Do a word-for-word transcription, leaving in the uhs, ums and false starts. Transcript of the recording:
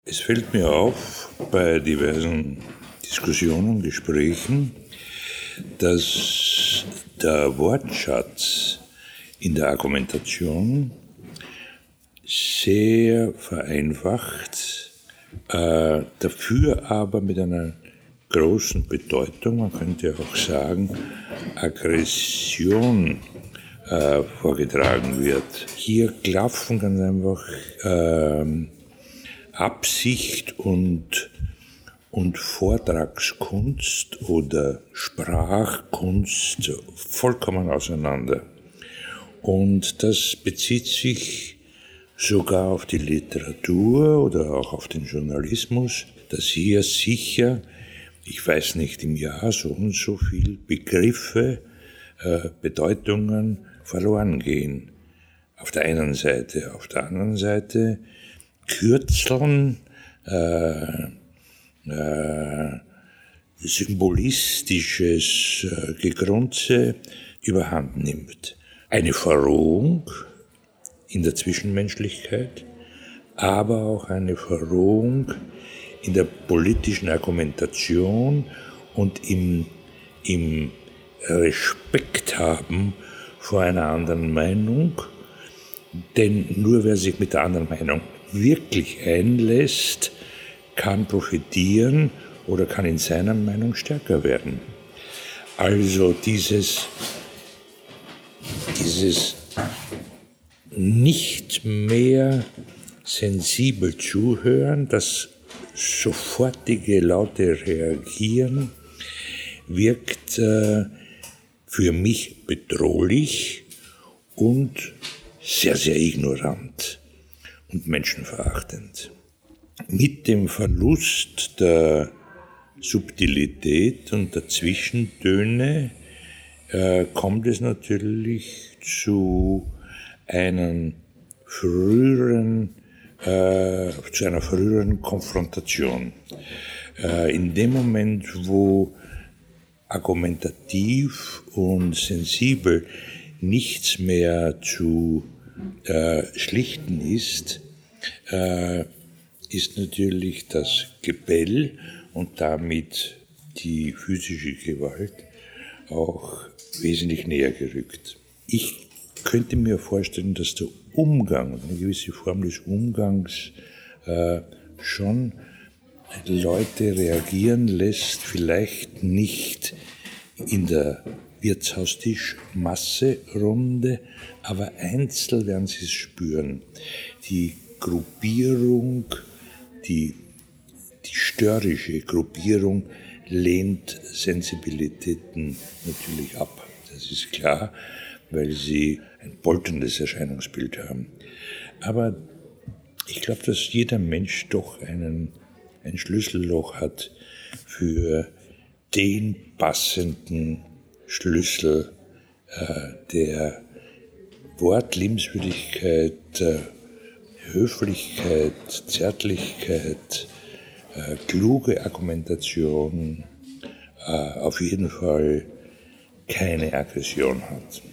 Es fällt mir auf bei diversen Diskussionen, Gesprächen, dass der Wortschatz in der Argumentation sehr vereinfacht, äh, dafür aber mit einer großen Bedeutung, man könnte auch sagen, Aggression äh, vorgetragen wird. Hier klaffen ganz einfach äh, Absicht und, und Vortragskunst oder Sprachkunst vollkommen auseinander. Und das bezieht sich sogar auf die Literatur oder auch auf den Journalismus, dass hier sicher, ich weiß nicht, im Jahr so und so viel Begriffe, äh, Bedeutungen verloren gehen. Auf der einen Seite. Auf der anderen Seite Kürzeln, äh, äh, symbolistisches äh, Gegrunze überhand nimmt. Eine Verrohung in der Zwischenmenschlichkeit, aber auch eine Verrohung in der politischen Argumentation und im, im Respekt haben vor einer anderen Meinung. Denn nur wer sich mit der anderen Meinung wirklich einlässt, kann profitieren oder kann in seiner Meinung stärker werden. Also dieses, dieses nicht mehr sensibel zuhören, das sofortige laute Reagieren wirkt äh, für mich bedrohlich und sehr, sehr ignorant und menschenverachtend. Mit dem Verlust der Subtilität und der Zwischentöne äh, kommt es natürlich zu einem früheren, äh, zu einer früheren Konfrontation. Äh, in dem Moment, wo argumentativ und sensibel nichts mehr zu äh, schlichten ist, äh, ist natürlich das Gebell und damit die physische Gewalt auch wesentlich näher gerückt. Ich könnte mir vorstellen, dass der Umgang, eine gewisse Form des Umgangs äh, schon Leute reagieren lässt, vielleicht nicht in der Wirtshaustischmasserunde, aber einzeln werden sie es spüren. Die Gruppierung, die, die störrische Gruppierung lehnt Sensibilitäten natürlich ab. Das ist klar, weil sie ein polterndes Erscheinungsbild haben. Aber ich glaube, dass jeder Mensch doch einen, ein Schlüsselloch hat für den passenden Schlüssel äh, der Wortliebenswürdigkeit, äh, Höflichkeit, Zärtlichkeit, äh, kluge Argumentation, äh, auf jeden Fall keine Aggression hat.